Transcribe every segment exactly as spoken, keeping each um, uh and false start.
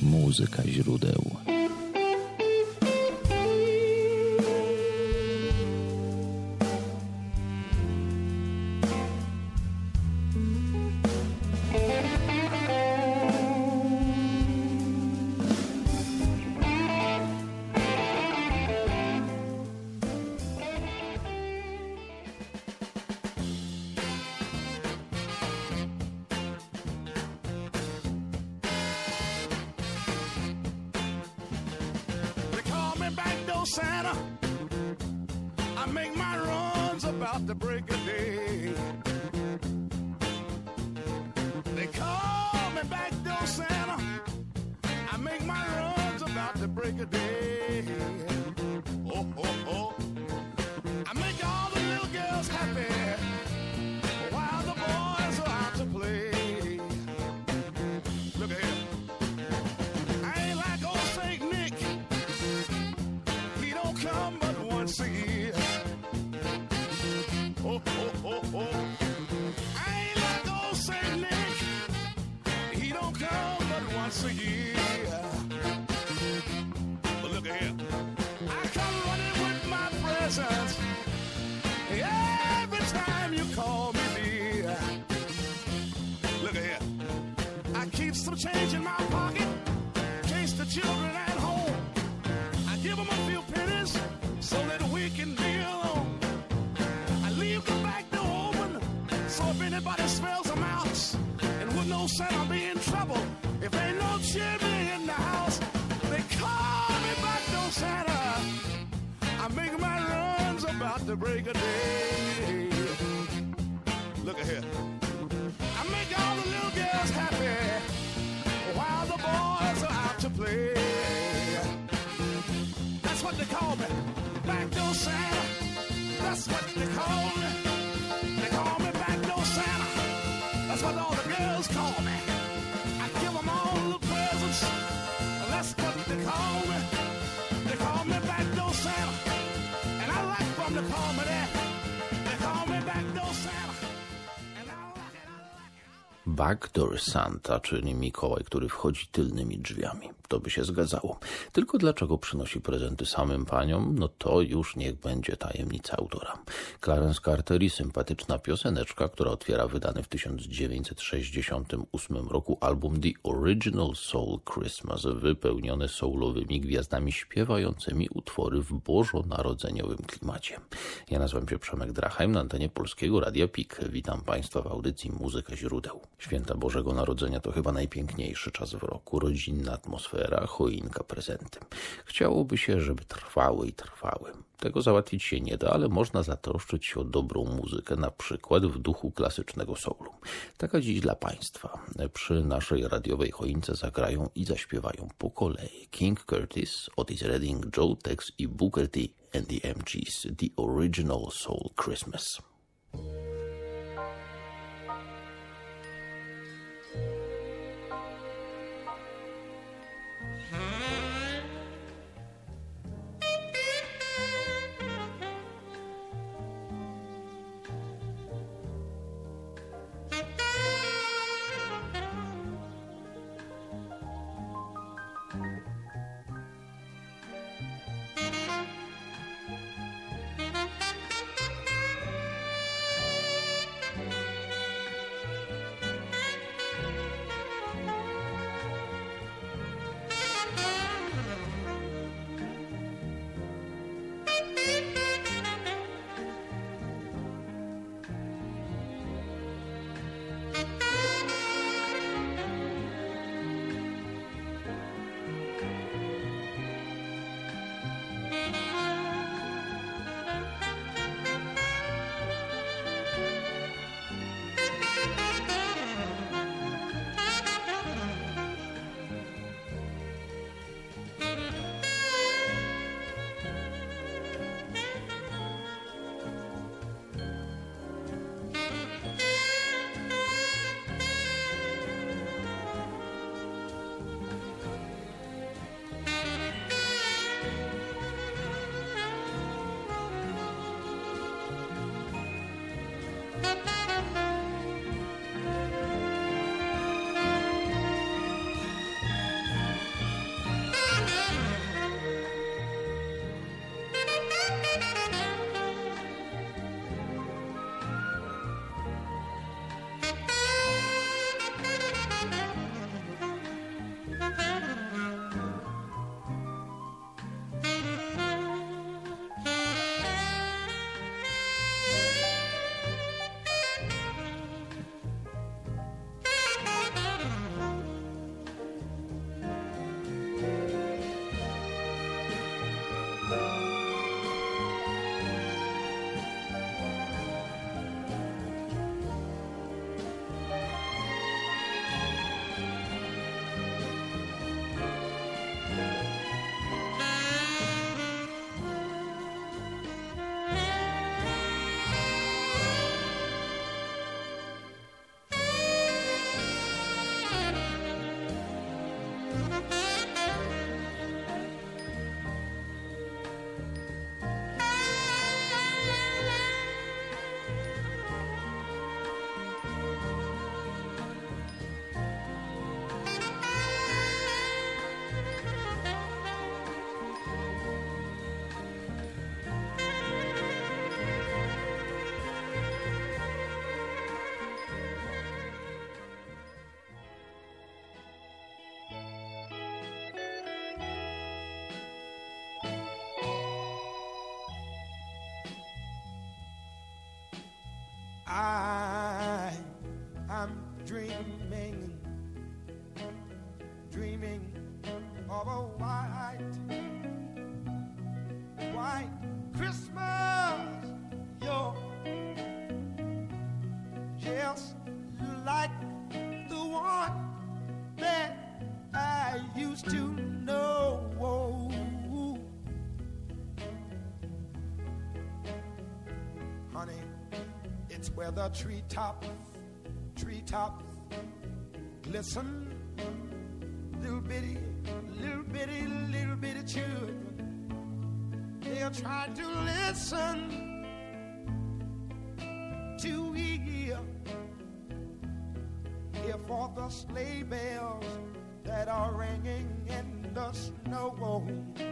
Muzyka źródeł. Santa, I make my runs about the break of day. They call me back door Santa, I make my runs about the break of day. Oh, oh, oh, I make all the little girls happy while the boys are out to play. Look at here, I ain't like old Saint Nick, come but once a year. Oh, oh, oh, oh. I ain't like old Saint Nick. He don't come but once a year. But look at here. I come running with my presents every time you call me dear. Look at here. I keep some change in my pocket in case the children at home. I give them a few pennies so that we can be alone. I leave the back door open so if anybody smells a mouse, and would no Santa be in trouble if ain't no chimney in the house. They call me back door Santa, I make my runs about the break of day. Look at here, I make all the little girls happy while the boys are out to play. That's what they call me, back door Santa. That's what they call me. They call me back door Santa. That's what all the girls call me. I give them all the presents. That's what they call me. They call me back door Santa. And I like for them to call me that. They call me back door Santa. And I like it, I like it. Backdoor Santa, czyli Mikołaj, który wchodzi tylnymi drzwiami. To by się zgadzało. Tylko dlaczego przynosi prezenty samym paniom? No to już niech będzie tajemnica autora. Clarence Carter i sympatyczna pioseneczka, która otwiera wydany w tysiąc dziewięćset sześćdziesiątym ósmym roku album The Original Soul Christmas, wypełnione soulowymi gwiazdami śpiewającymi utwory w bożonarodzeniowym klimacie. Ja nazywam się Przemek Drachheim, na antenie Polskiego Radia P I K. Witam Państwa w audycji Muzyka źródeł. Święta Bożego Narodzenia to chyba najpiękniejszy czas w roku. Rodzinna atmosfera, choinka, prezenty. Chciałoby się, żeby trwały i trwały. Tego załatwić się nie da, ale można zatroszczyć się o dobrą muzykę, na przykład w duchu klasycznego soulu. Taka dziś dla Państwa. Przy naszej radiowej choince zagrają i zaśpiewają po kolei King Curtis, Otis Redding, Joe Tex i Booker T and the M Gs. The Original Soul Christmas. I, I'm dreaming, dreaming of a white, white Christmas. You're just like the one that I used to know. Honey, it's where the treetops, treetops glisten. Little bitty, little bitty, little bitty children, they're trying to listen to hear, hear for the sleigh bells that are ringing in the snow.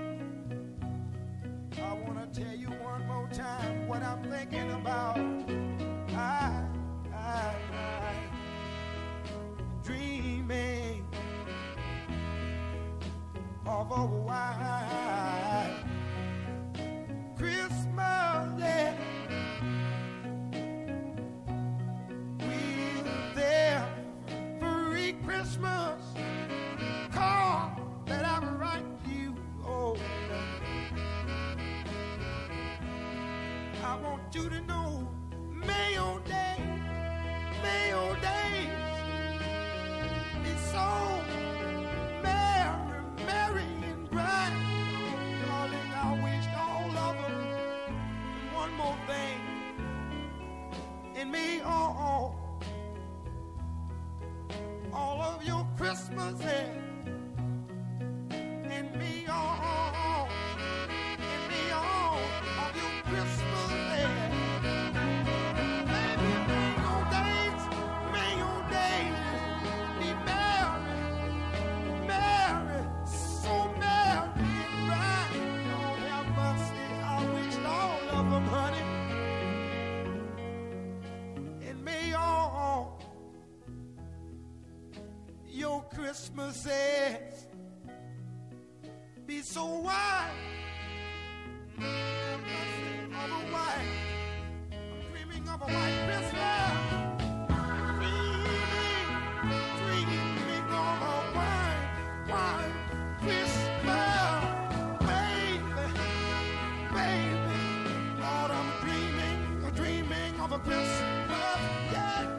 I want to tell you one more time what I'm thinking about. I, I, I, dreaming of a white Christmas, yeah, with their free Christmas card that I write you. Oh, I want you to know, Mayo Day, Mayo Days be so merry, merry and bright. Darling, I wish all of them. And one more thing, in me, all, all of your Christmases, in me, all, in me, all of your Christmases. Christmases be so wide, of a white, I'm dreaming of a white Christmas, dreaming, dreaming of a white, white Christmas, baby, baby, Lord, I'm dreaming, dreaming of a Christmas, yeah.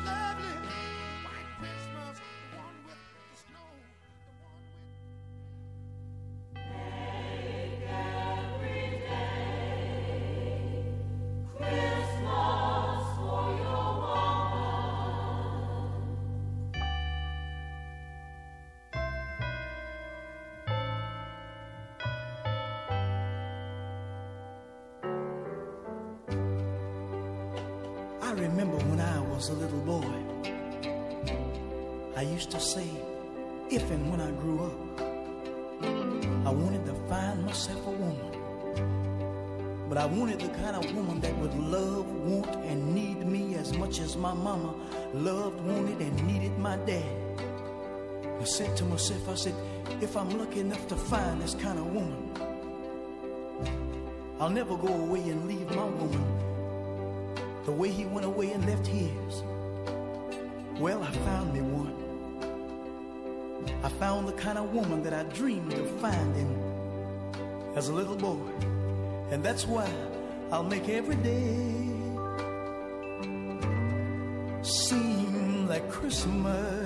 I remember when I was a little boy, I used to say, if and when I grew up, I wanted to find myself a woman. But I wanted the kind of woman that would love, want, and need me as much as my mama loved, wanted, and needed my dad. I said to myself, I said, if I'm lucky enough to find this kind of woman, I'll never go away and leave my woman the way he went away and left his. Well, I found me one. I found the kind of woman that I dreamed of finding as a little boy. And that's why I'll make every day seem like Christmas.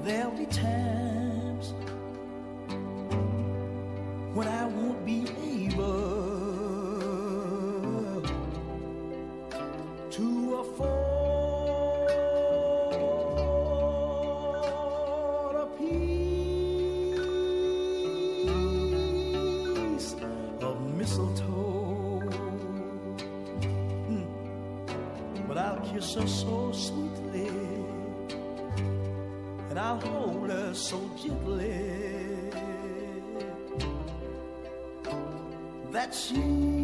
there'll be times when I won't be able to afford a piece of mistletoe. Mm. But I'll kiss her so sweetly, and I'll hold her so gently that she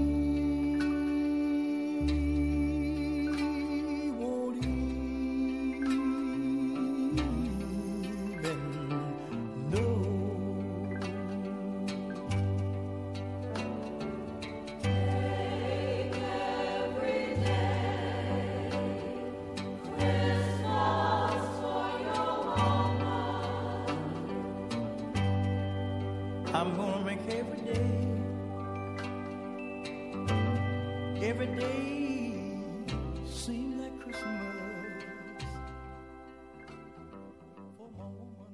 won't even know. Take every day Christmas for your mama. I'm gonna make every day, every day seem like Christmas for my woman.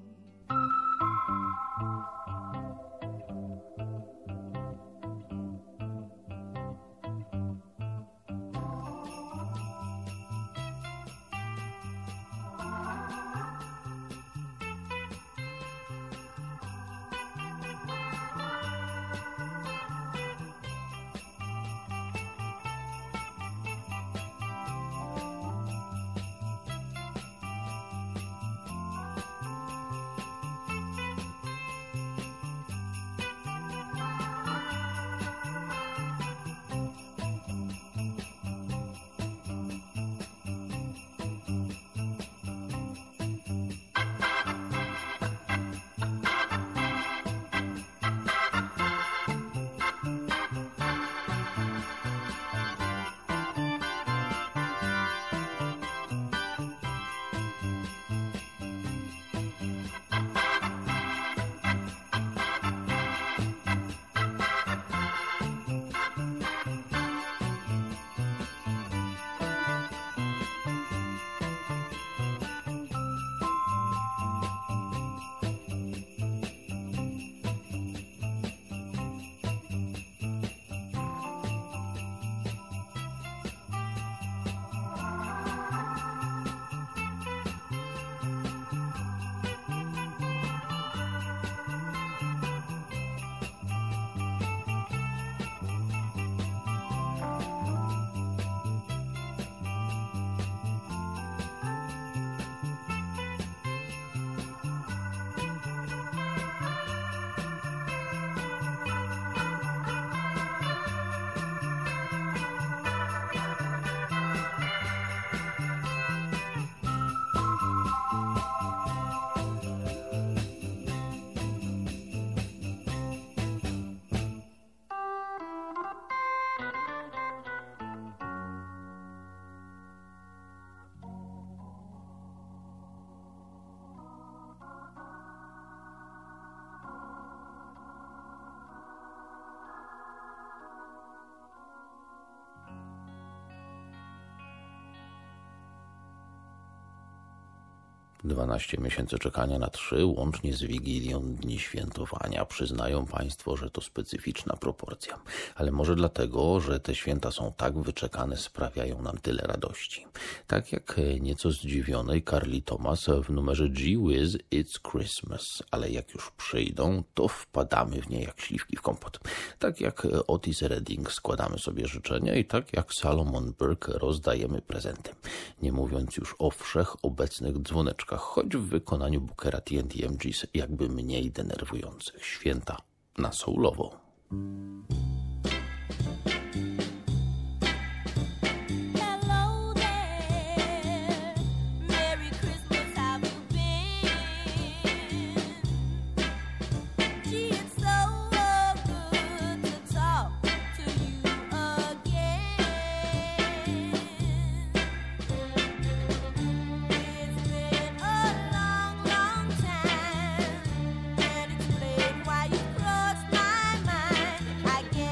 Dwanaście miesięcy czekania na trzy, łącznie z Wigilią, dni świętowania. Przyznają Państwo, że to specyficzna proporcja. Ale może dlatego, że te święta są tak wyczekane, sprawiają nam tyle radości. Tak jak nieco zdziwionej Carly Thomas w numerze Gee Whiz It's Christmas. Ale jak już przyjdą, to wpadamy w nie jak śliwki w kompot. Tak jak Otis Redding składamy sobie życzenia i tak jak Salomon Burke rozdajemy prezenty. Nie mówiąc już o wszechobecnych dzwoneczkach, choć w wykonaniu Bookera T and T M Gs jakby mniej denerwujących. Święta na soulowo. Why you cross my mind? I guess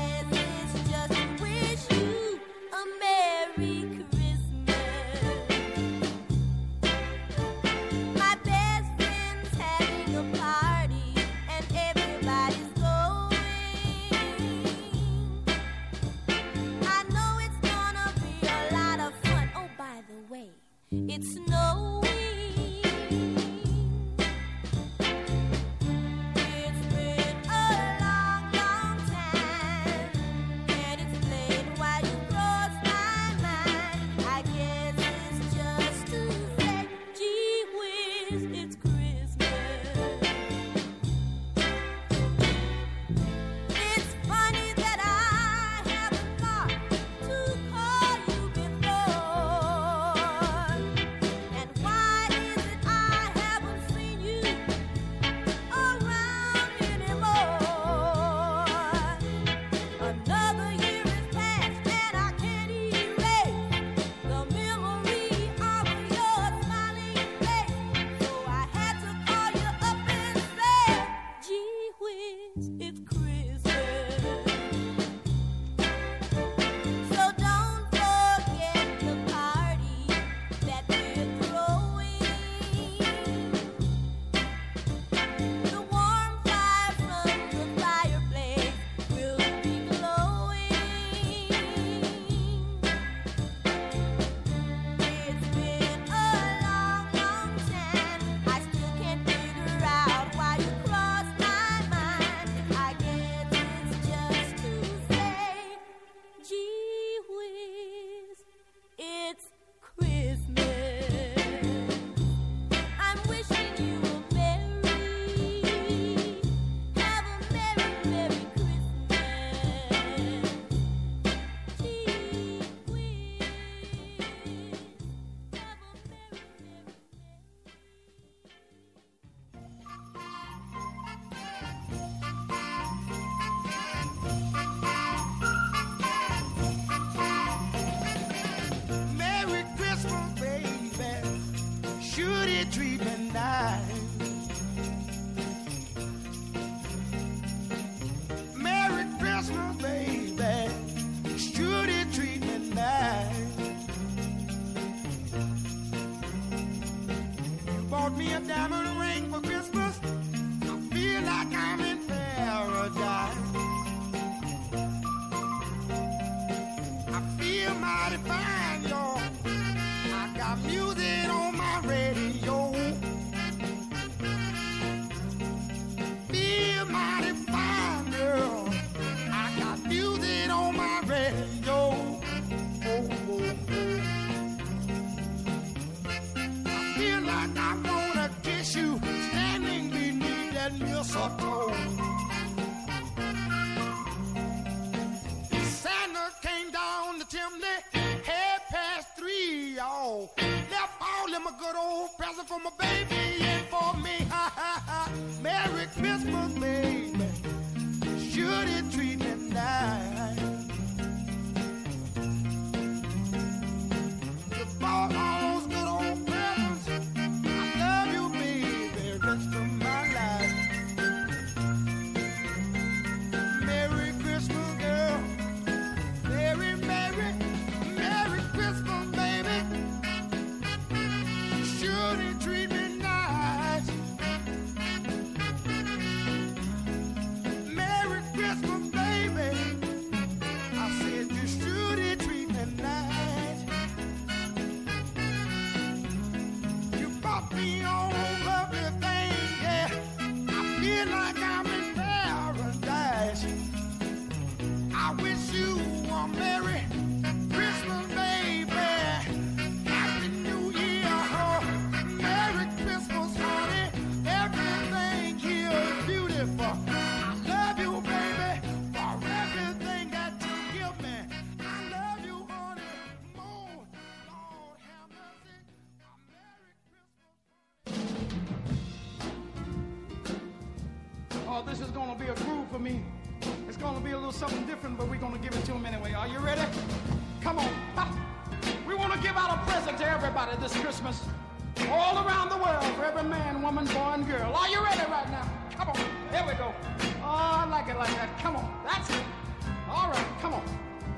This is going to be a groove for me. It's going to be a little something different, but we're going to give it to them anyway. Are you ready? Come on. Ha. We want to give out a present to everybody this Christmas. All around the world, for every man, woman, boy, and girl. Are you ready right now? Come on. Here we go. Oh, I like it like that. Come on. That's it. All right. Come on.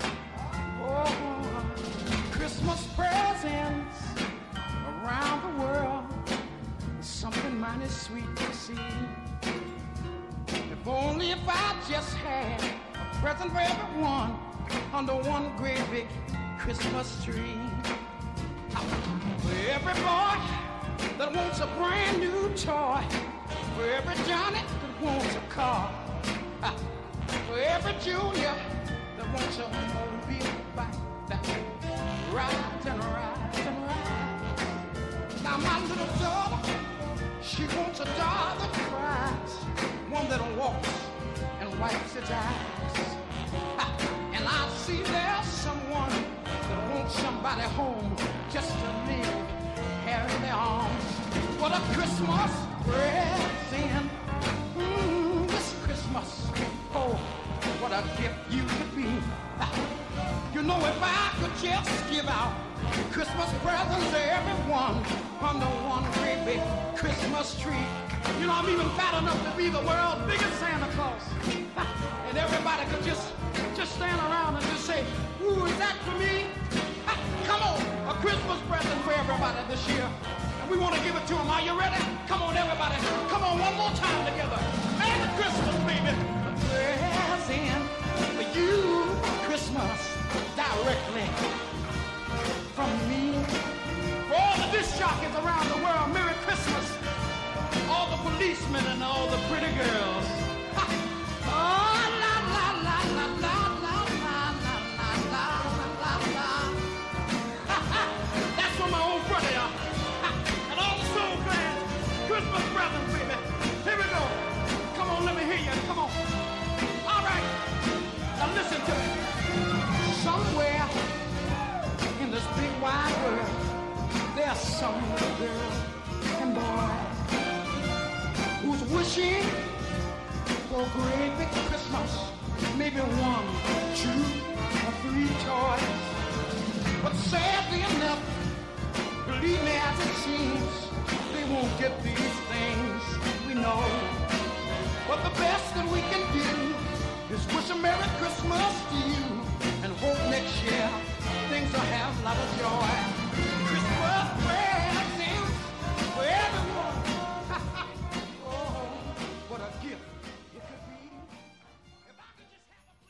Oh, Christmas presents around the world. Something mighty sweet to see. If only if I just had a present for everyone under one great big Christmas tree. For every boy that wants a brand new toy, for every Johnny that wants a car, for every Junior that wants a mobile bike that rides and rides and rides. Now my little daughter a Christmas present. Mm, this Christmas, oh, what a gift you could be. You know, if I could just give out Christmas presents to everyone under one great big Christmas tree. You know, I'm even fat enough to be the world's biggest Santa Claus. And everybody could just, just stand around and just say, ooh, is that for me? Come on, a Christmas present for everybody this year. And we want to give it to them. Are you ready? Come on, everybody. Come on, one more time together. Merry Christmas, baby. A present for you, Christmas, directly from me. For all the disc jockeys around the world, Merry Christmas. All the policemen and all the pretty girls. Ha. Oh, la, la, la, la, la, la, la, la, la, la, la. Ha, ha. That's from my old brother, y'all. Ha. And all the soul clans. Christmas presents, baby. Here we go. Come on, let me hear you. Come on. All right. Now listen to me. Somewhere in this big wide world, there's some little girl and boy who's wishing for a great big Christmas, maybe one, two, or three toys. But sadly enough, believe me as it seems, they won't get these things, we know. But the best that we can do is wish a Merry Christmas to you and hope next year things will have a lot of joy. Christmas presents for everyone. Oh, what a gift it could be. If I could just have a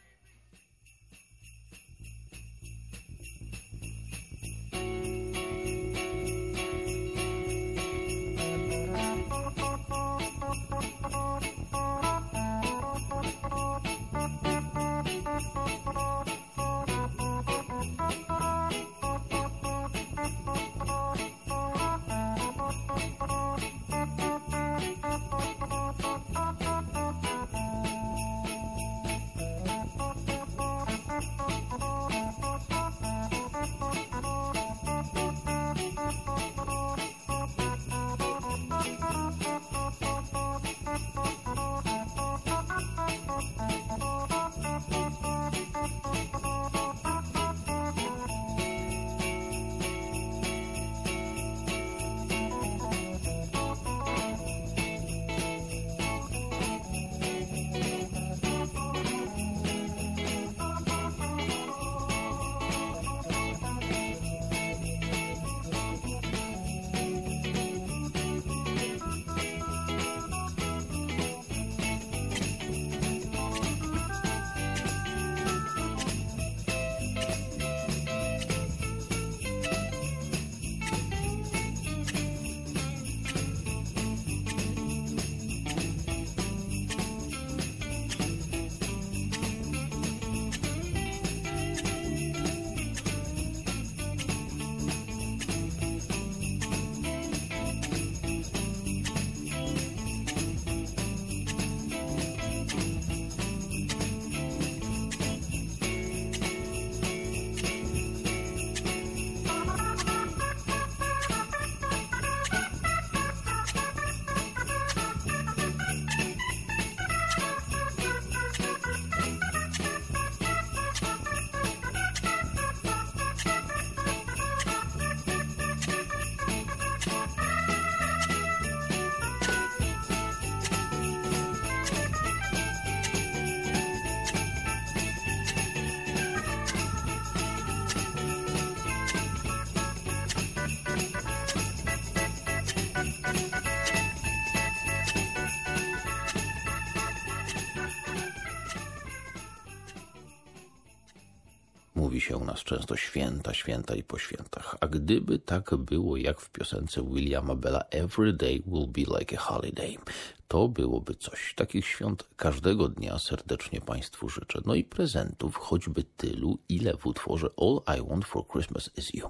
Mówi się u nas często święta, święta i po świętach. A gdyby tak było jak w piosence Williama Bella Every day will be like a holiday, to byłoby coś. Takich świąt każdego dnia serdecznie Państwu życzę. No i prezentów choćby tylu, ile w utworze All I Want for Christmas is You.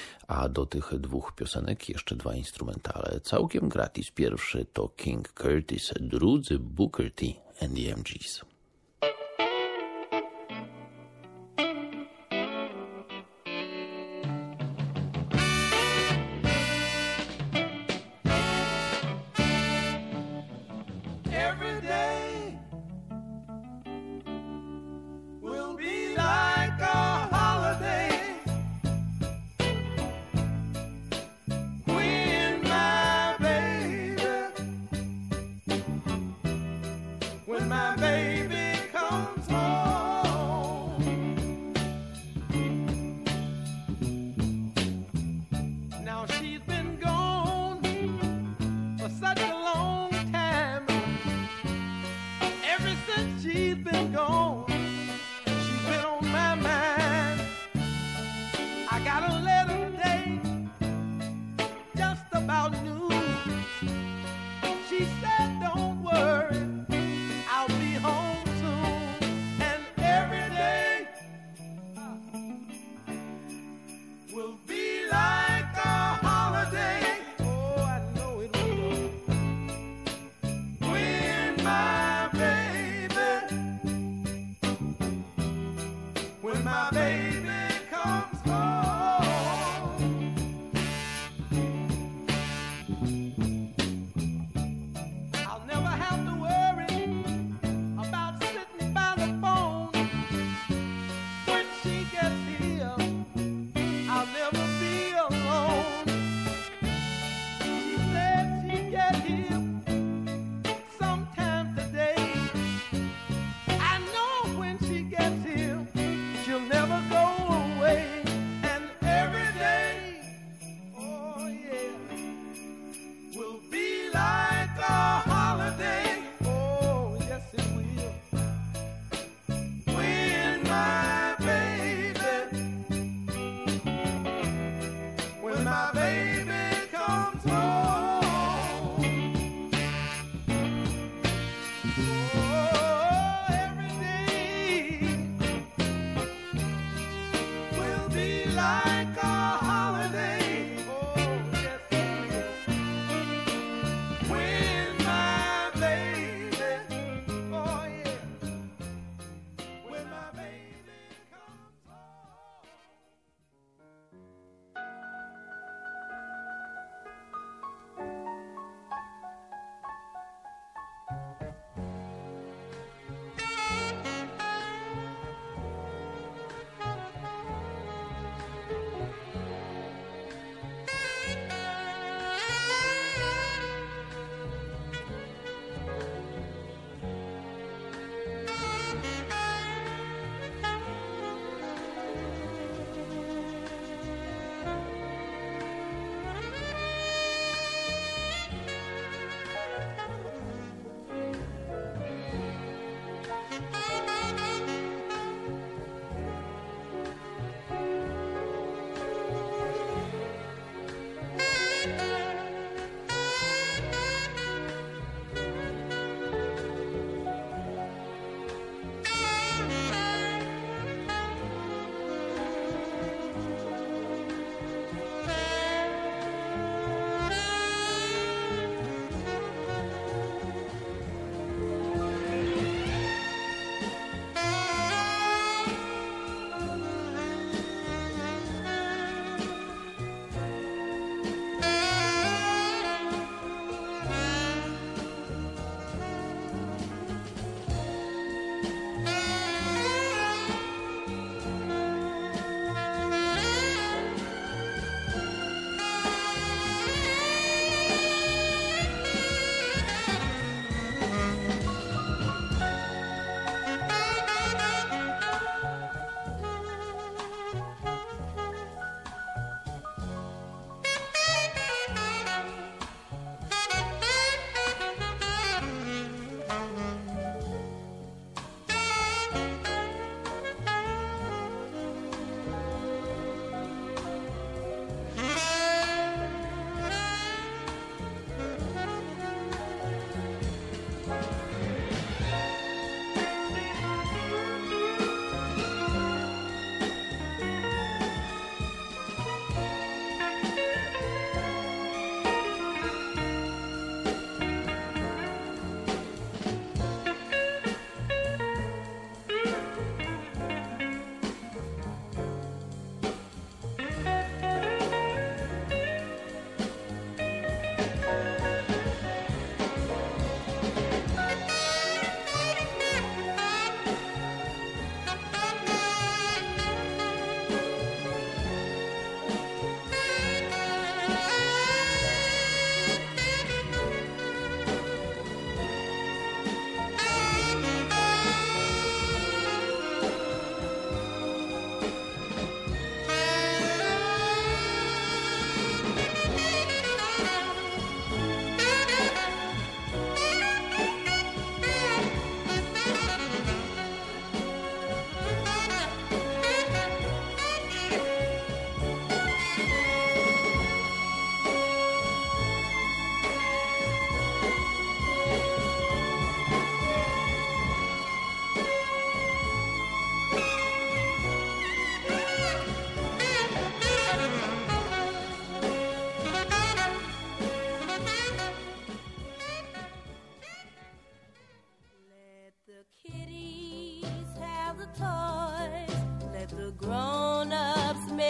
A do tych dwóch piosenek jeszcze dwa instrumentale. Całkiem gratis. Pierwszy to King Curtis, drudzy Booker T and the M Gs. when my baby comes home. Now she's been gone for such a long time. Ever since she's been gone, she's been on my mind. I got a letter today, just about noon. She said, don't worry, I'll be home soon. And every day will be like a holiday. Oh, I know it will. When my baby, when my baby comes home. I'll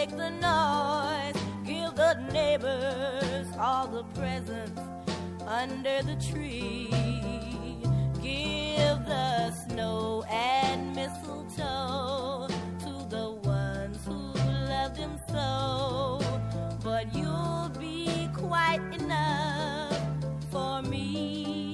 make the noise, give the neighbors all the presents under the tree. Give the snow and mistletoe to the ones who love them so. But you'll be quite enough for me.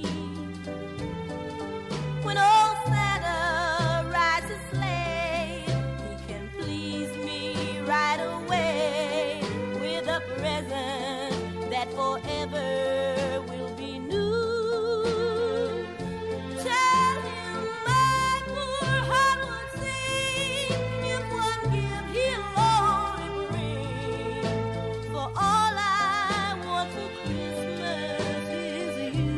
When old Santa rides his sleigh, he can please me right away with a present that forever will be new. Tell him my poor heart would sing if one gift he'll only bring. For all I want for Christmas is you.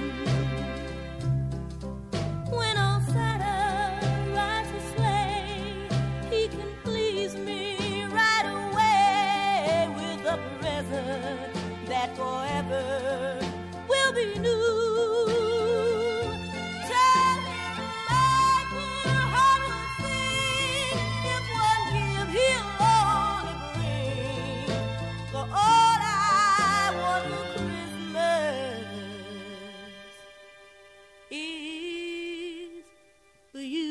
When old Santa rides his sleigh, he can please me right away with a present that forever will be new. Tell him my poor heart will sing if one gift he'll only bring. For all I want for Christmas is for you.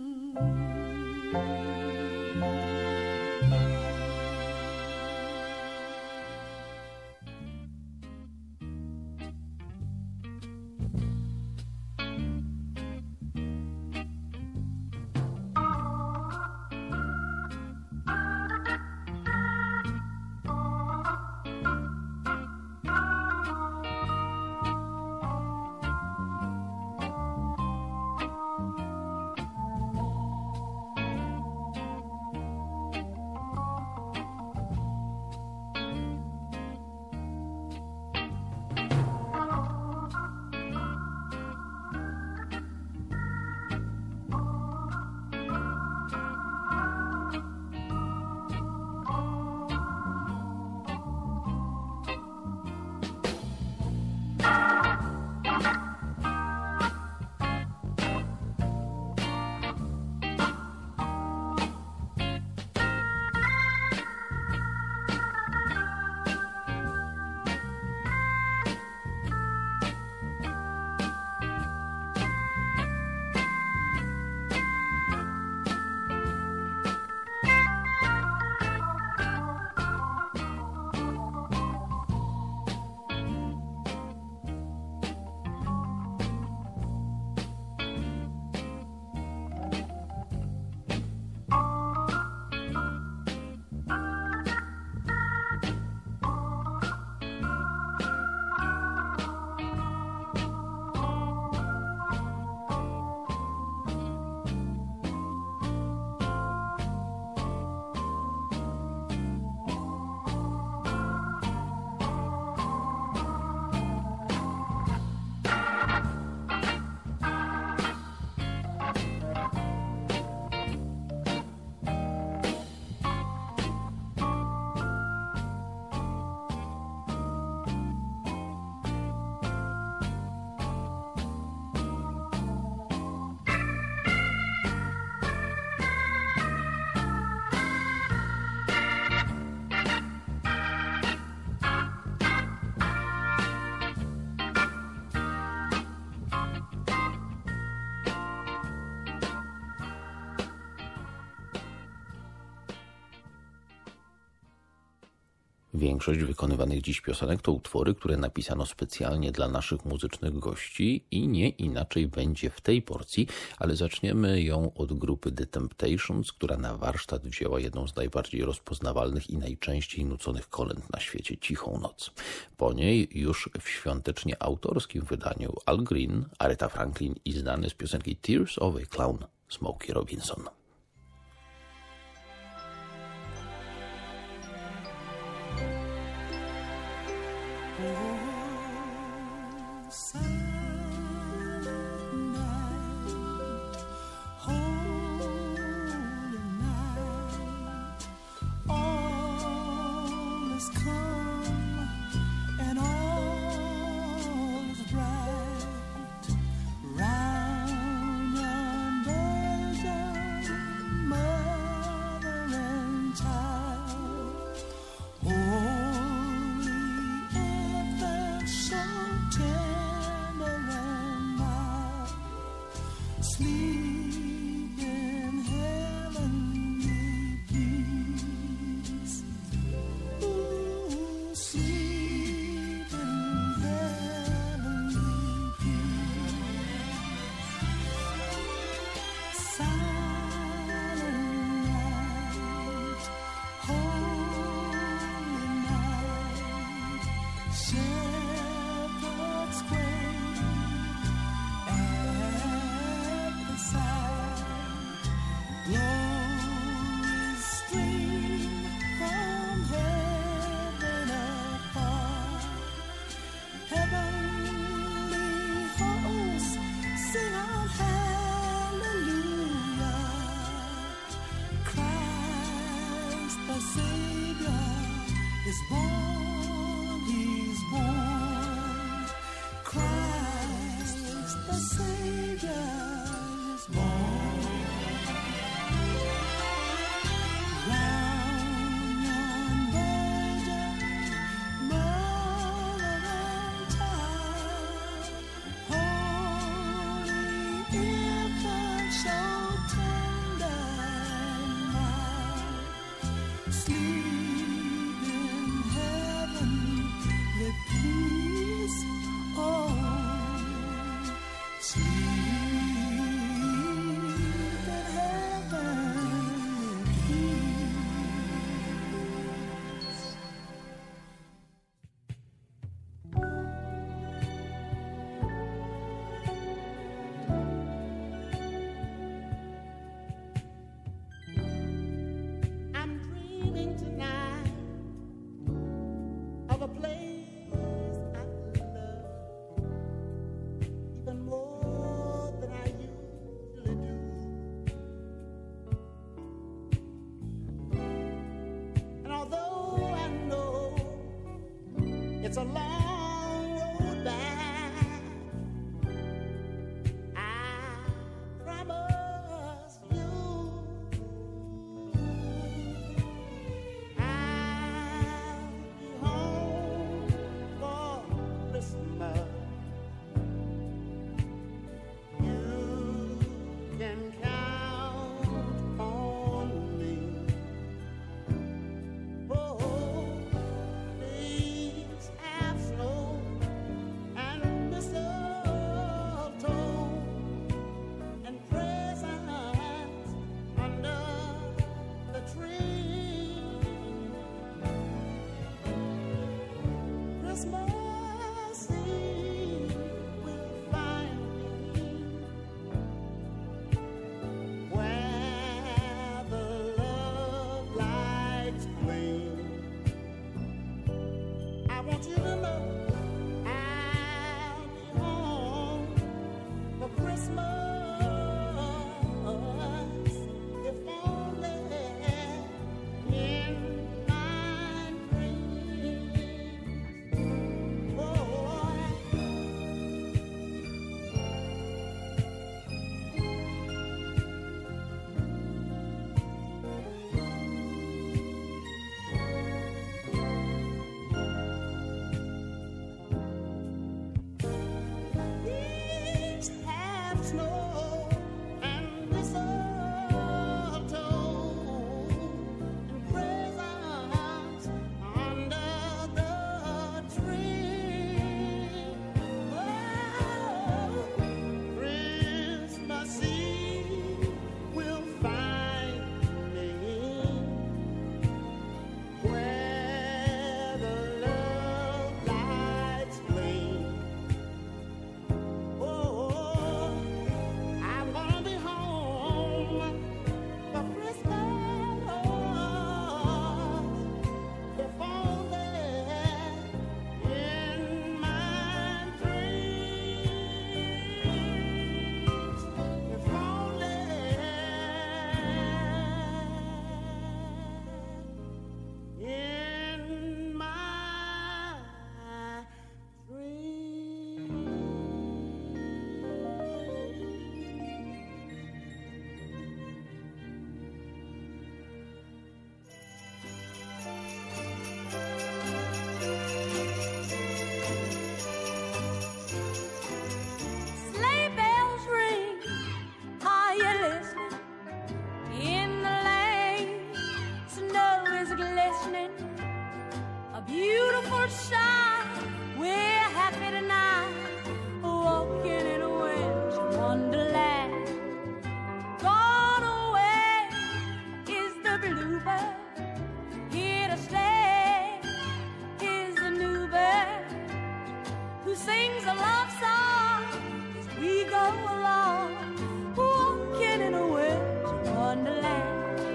Większość wykonywanych dziś piosenek to utwory, które napisano specjalnie dla naszych muzycznych gości i nie inaczej będzie w tej porcji, ale zaczniemy ją od grupy The Temptations, która na warsztat wzięła jedną z najbardziej rozpoznawalnych i najczęściej nuconych kolęd na świecie, Cichą noc. Po niej już w świątecznie autorskim wydaniu Al Green, Aretha Franklin i znany z piosenki Tears of a Clown Smokey Robinson. Child Sleep in heavenly peace. Ooh, sleep in heavenly peace. Silent night, holy night, shepherds quake at the sight. Glories stream from heaven apart. Heavenly hosts sing out hallelujah. Christ the Savior is born, he's born. Christ the Savior is born. Round yon virgin, mother and child, holy infant, so tender and mild. Sleep in heavenly peace. Oh, sleep in heavenly peace. I'm dreaming tonight of a place I love even more than I usually do. And although I know it's a long road back, I promise you I'll be home for Christmas. You can count on me. Oh, please have snow and mistletoe and presents under the tree. Christmas Eve will find me where the love lights gleam. I want you to know I'll be home for Christmas, if only in my dreams. Oh, please have snow and mistletoe and presents under the tree. Oh, Christmas Eve will find me where the love lights gleam. Oh, love song as we go along, walking in a winter wonderland.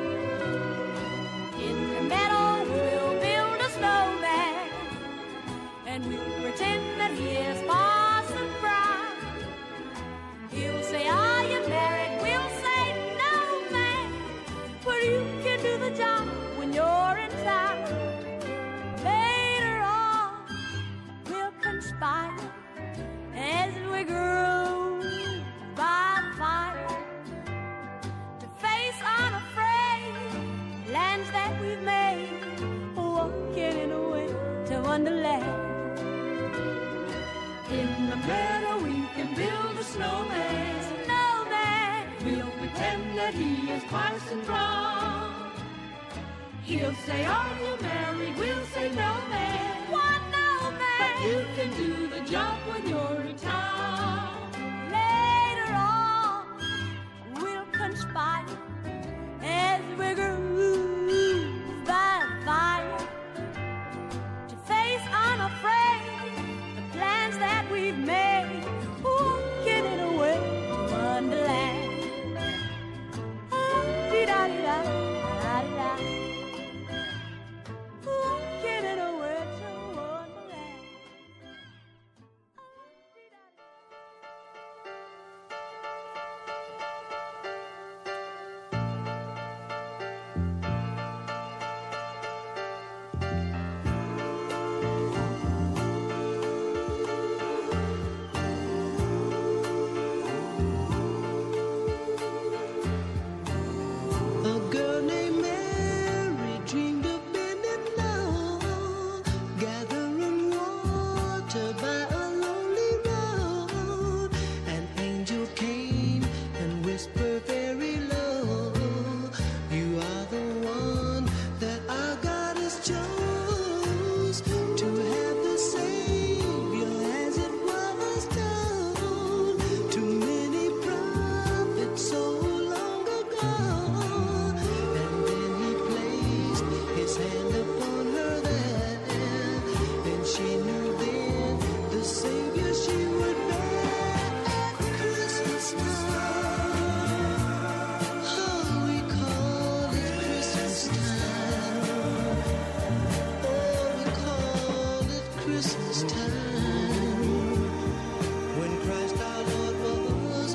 In the meadow we'll build a snowman, and we'll pretend that he is Parson Brown. He'll say, are you married? We'll say, no, man, but you can do the job when you're in town. Later on, we'll conspire as we grow by the fire to face unafraid lands that we've made, walking in a winter wonderland. In the meadow we can build a snowman, snowman. We'll pretend that he is Parson Brown. He'll say, are you married? We'll say, no, man. What, no, man? But you can do the job when you're in town. Later on, we'll conspire as we groove by the fire to face unafraid the plans that we've made, walking in a winter wonderland. Ah-dee-da-dee-da, da-dee-da. Walking in a winter wonderland. A girl named Mary dreamed of bending low, gathering water by a lonely road. An angel came and whispered very low, you are the one that our God has chose to have the Savior as it was told to many prophets so long ago. And then he placed his hand upon her there, and she knew then the Savior she would bear at Christmas time. Oh, we call it Christmas time. Oh, we call it Christmas time, when Christ our Lord was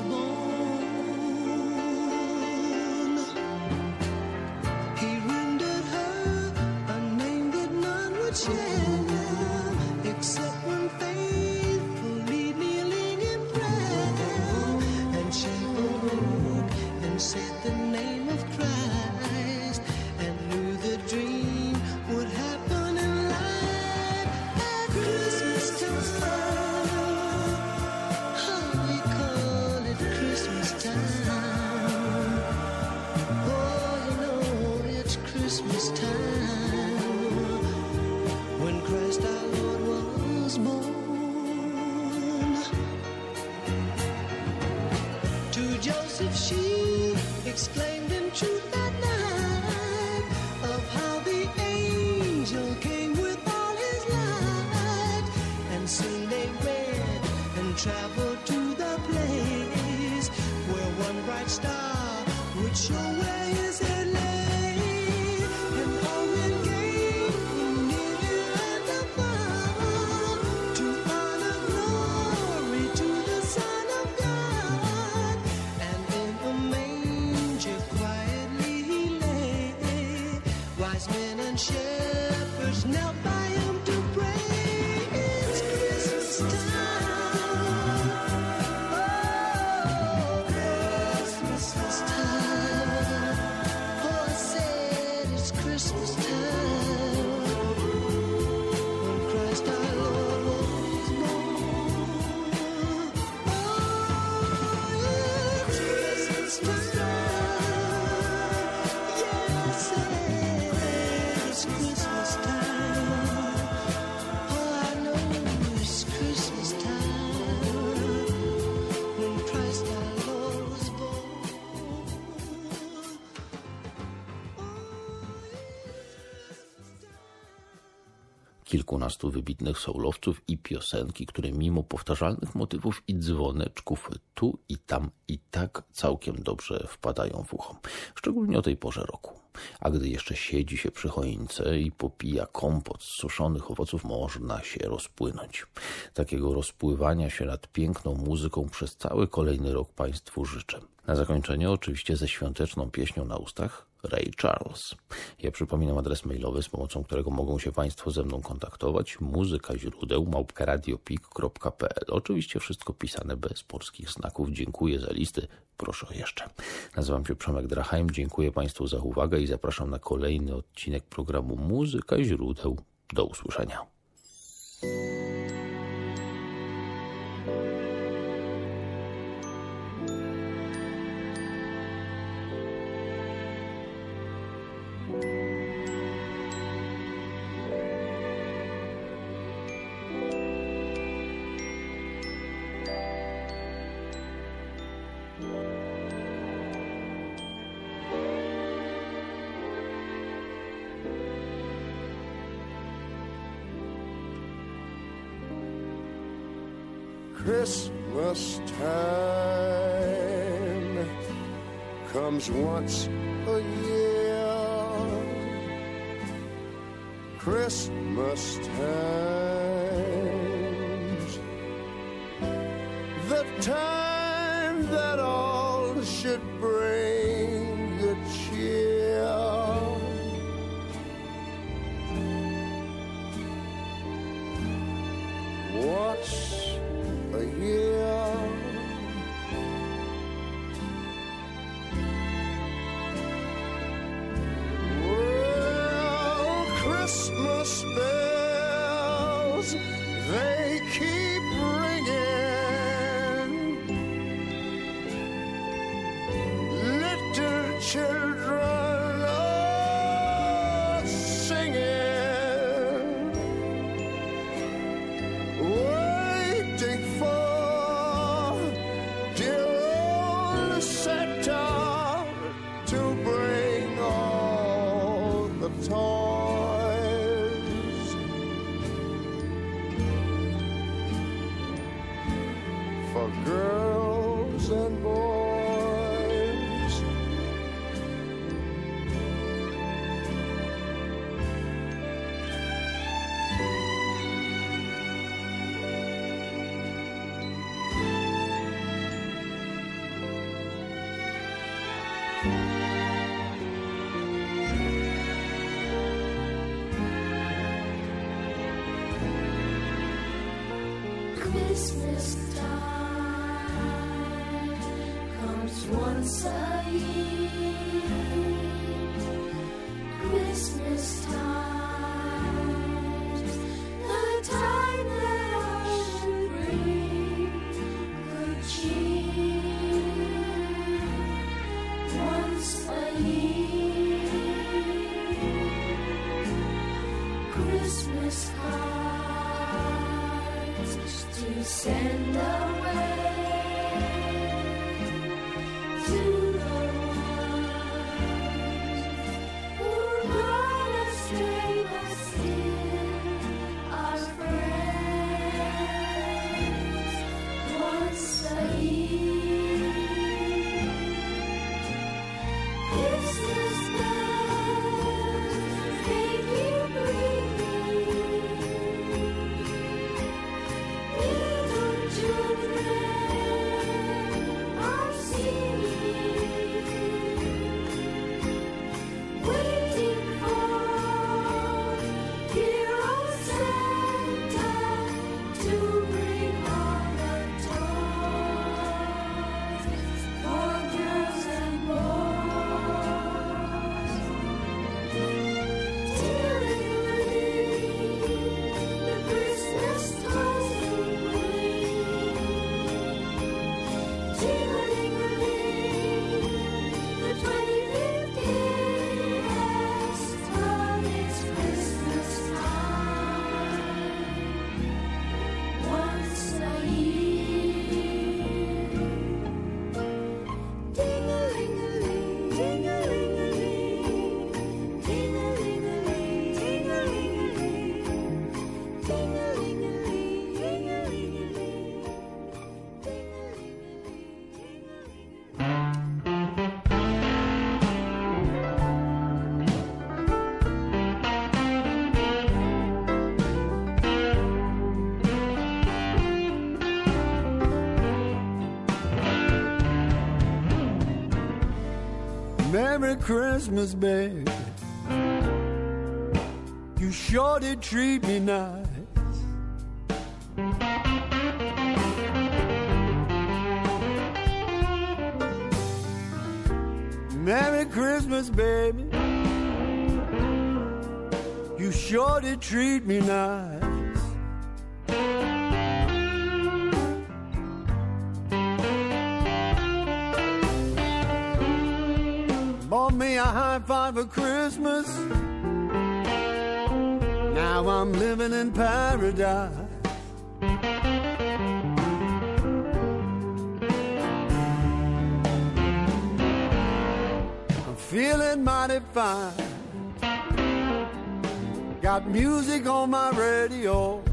born. He rendered her a name that none would share, except one faithfully kneeling in prayer. And she awoke and said the name of Christ, and knew the dream would happen in life at Christmas time. Oh, we call it Christmas time. Oh, you know it's Christmas time, when Christ our Lord was born. To Joseph she exclaimed in truth that night of how the angel came with all his light. And soon they read and traveled to the place where one bright star would show where his head lay. And all men came from near and afar to honor glory to the Son of God. And in a manger quietly he lay, wise men and shepherds knelt by him to pray. It's Christmas time. Oh, Christmas time. kilkunastu wybitnych soulowców i piosenki, które mimo powtarzalnych motywów i dzwoneczków tu i tam i tak całkiem dobrze wpadają w ucho. Szczególnie o tej porze roku. A gdy jeszcze siedzi się przy choince i popija kompot z suszonych owoców, można się rozpłynąć. Takiego rozpływania się nad piękną muzyką przez cały kolejny rok Państwu życzę. Na zakończenie oczywiście ze świąteczną pieśnią na ustach Ray Charles. Ja przypominam adres mailowy, z pomocą którego mogą się Państwo ze mną kontaktować. Muzyka źródeł małpka radiopik kropka p l. Oczywiście wszystko pisane bez polskich znaków. Dziękuję za listy. Proszę o jeszcze. Nazywam się Przemek Drachheim. Dziękuję Państwu za uwagę i zapraszam na kolejny odcinek programu Muzyka źródeł. Do usłyszenia. Christmas time comes once a year. Christmas time's the time that all should bring good cheer. Once a year, well, Christmas bells, they keep ringing. Little children are singing, waiting for dear old Santa to bring all the toys. For girls and boys. Christmas time comes once a year. Christmas time, the time that all should bring good cheer. Once a year, Christmas cards to send away to the ones who brought us Merry Christmas, baby. You sure did treat me nice. Merry Christmas, baby. You sure did treat me nice. Bought me a high five for Christmas. Now I'm living in paradise. I'm feeling mighty fine. Got music on my radio.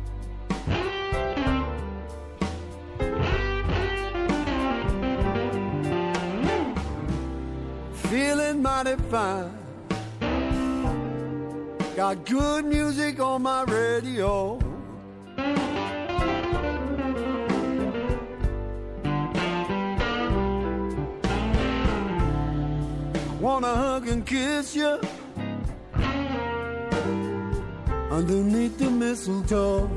Feeling mighty fine. Got good music on my radio. Wanna hug and kiss you underneath the mistletoe.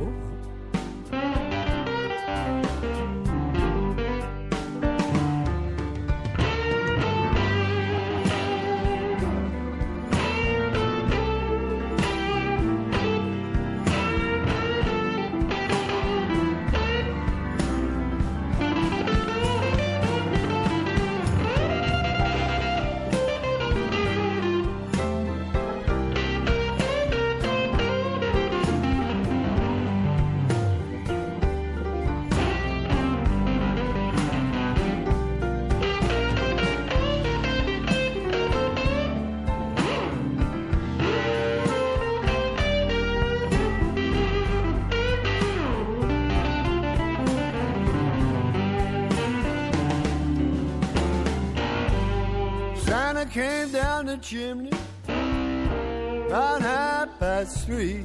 Santa came down the chimney about half past three.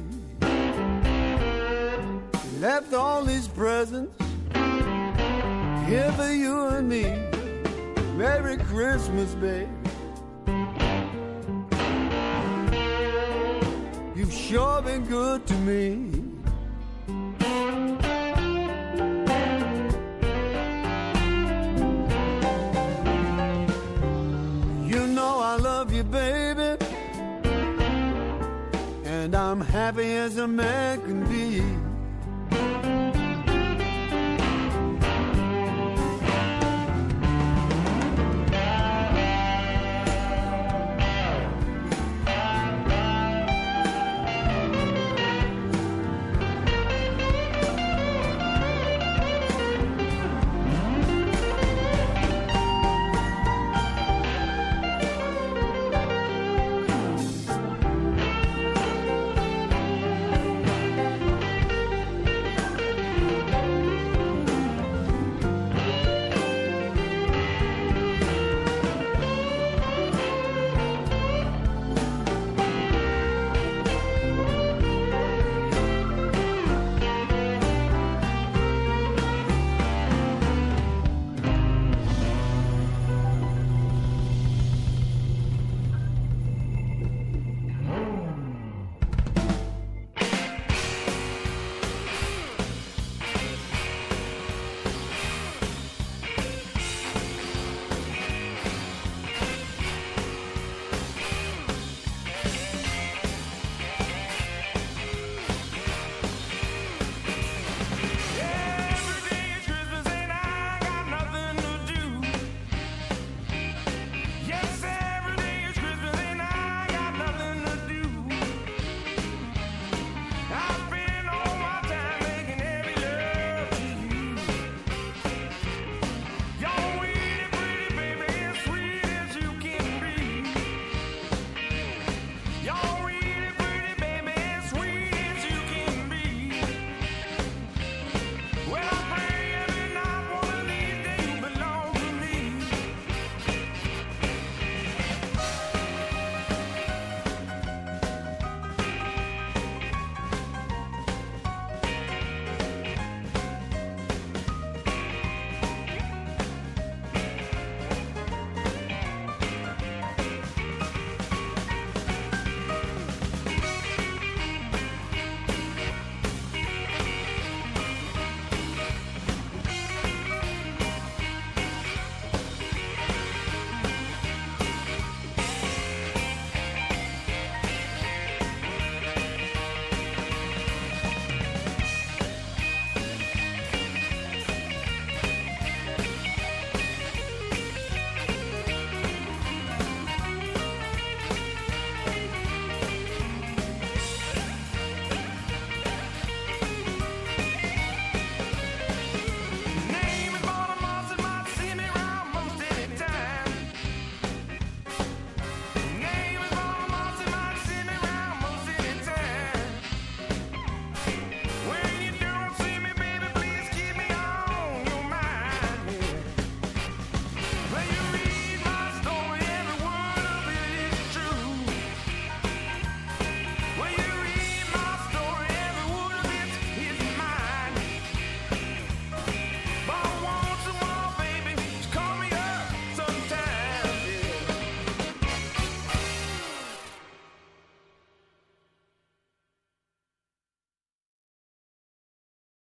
He left all these presents here for you and me. Merry Christmas, baby. You've sure been good to me. You, baby, and I'm happy as a man can be.